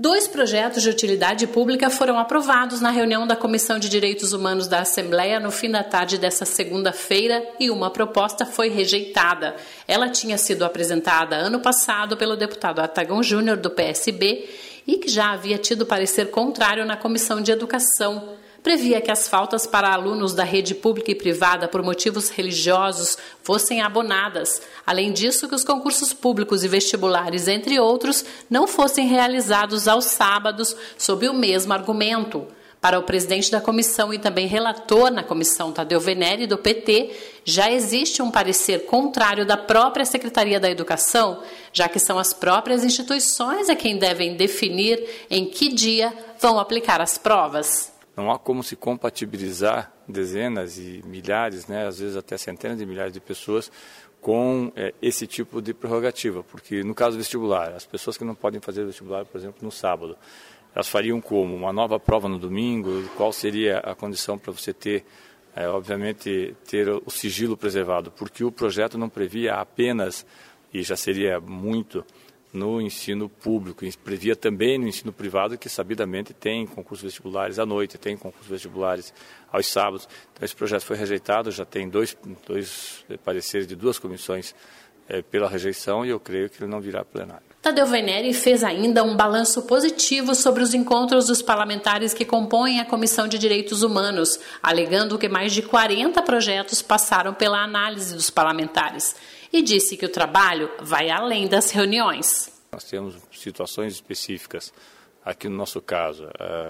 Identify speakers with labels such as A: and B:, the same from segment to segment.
A: 2 projetos de utilidade pública foram aprovados na reunião da Comissão de Direitos Humanos da Assembleia no fim da tarde desta segunda-feira e uma proposta foi rejeitada. Ela tinha sido apresentada ano passado pelo deputado Artagão Júnior, do PSB, e que já havia tido parecer contrário na Comissão de Educação. Previa que as faltas para alunos da rede pública e privada por motivos religiosos fossem abonadas. Além disso, que os concursos públicos e vestibulares, entre outros, não fossem realizados aos sábados sob o mesmo argumento. Para o presidente da comissão e também relator na comissão, Tadeu Venere, do PT, já existe um parecer contrário da própria Secretaria da Educação, já que são as próprias instituições a quem devem definir em que dia vão aplicar as provas.
B: Não há como se compatibilizar dezenas e milhares, às vezes até centenas de milhares de pessoas com esse tipo de prerrogativa, porque no caso do vestibular, as pessoas que não podem fazer vestibular, por exemplo, no sábado, elas fariam como? Uma nova prova no domingo? Qual seria a condição para você ter, obviamente, ter o sigilo preservado? Porque o projeto não previa apenas, e já seria muito, no ensino público, previa também no ensino privado, que sabidamente tem concursos vestibulares à noite, tem concursos vestibulares aos sábados. Então esse projeto foi rejeitado, já tem dois pareceres de 2 comissões pela rejeição e eu creio que ele não virá a plenário.
A: Tadeu Venere fez ainda um balanço positivo sobre os encontros dos parlamentares que compõem a Comissão de Direitos Humanos, alegando que mais de 40 projetos passaram pela análise dos parlamentares. E disse que o trabalho vai além das reuniões.
B: Nós temos situações específicas. Aqui no nosso caso,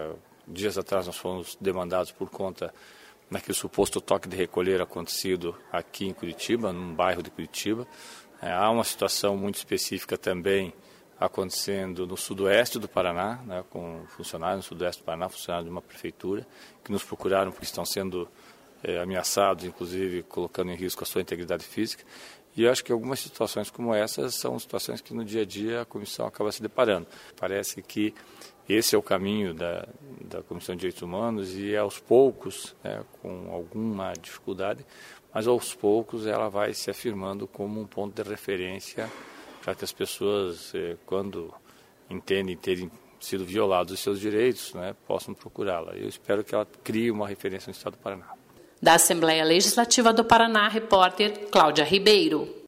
B: dias atrás nós fomos demandados por conta daquele suposto toque de recolher acontecido aqui em Curitiba, num bairro de Curitiba. Há uma situação muito específica também acontecendo no sudoeste do Paraná, com funcionários no sudoeste do Paraná, funcionários de uma prefeitura, que nos procuraram porque estão sendo ameaçados, inclusive colocando em risco a sua integridade física. E eu acho que algumas situações como essas são situações que no dia a dia a comissão acaba se deparando. Parece que esse é o caminho da Comissão de Direitos Humanos e aos poucos, com alguma dificuldade, mas aos poucos ela vai se afirmando como um ponto de referência para que as pessoas, quando entendem terem sido violados os seus direitos, possam procurá-la. Eu espero que ela crie uma referência no Estado do Paraná.
A: Da Assembleia Legislativa do Paraná, repórter Cláudia Ribeiro.